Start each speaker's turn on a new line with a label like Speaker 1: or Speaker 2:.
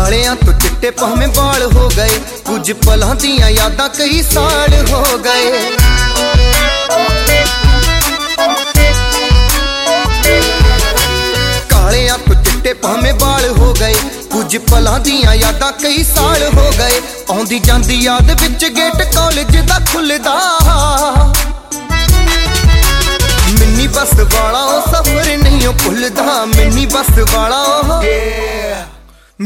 Speaker 1: ਕਾਲਿਆਂ ਤੋਂ ਚਿੱਟੇ ਭਾਵੇਂ ਵਾਲ ਹੋ ਗਏ, ਕੁਝ ਪਲਾਂ ਦੀਆਂ ਯਾਦਾਂ ਕਈ ਸਾਲ ਹੋ ਗਏ। ਕਾਲਿਆਂ ਤੋਂ ਚਿੱਟੇ ਭਾਵੇਂ ਵਾਲ ਹੋ ਗਏ, ਕੁਝ ਪਲਾਂ ਦੀਆਂ ਯਾਦਾਂ ਕਈ ਸਾਲ ਹੋ ਗਏ। ਆਉਂਦੀ ਜਾਂਦੀ ਯਾਦ ਵਿੱਚ ਗੇਟ ਕਾਲਜ ਦਾ ਖੁੱਲਦਾ, ਮਿੰਨੀ ਬੱਸ ਵਾਲਾ ਉਹ ਸਫ਼ਰ ਨਹੀਂ ਉਹ ਭੁੱਲਦਾ, ਮਿੰਨੀ ਬੱਸ ਵਾਲਾ ਉਹ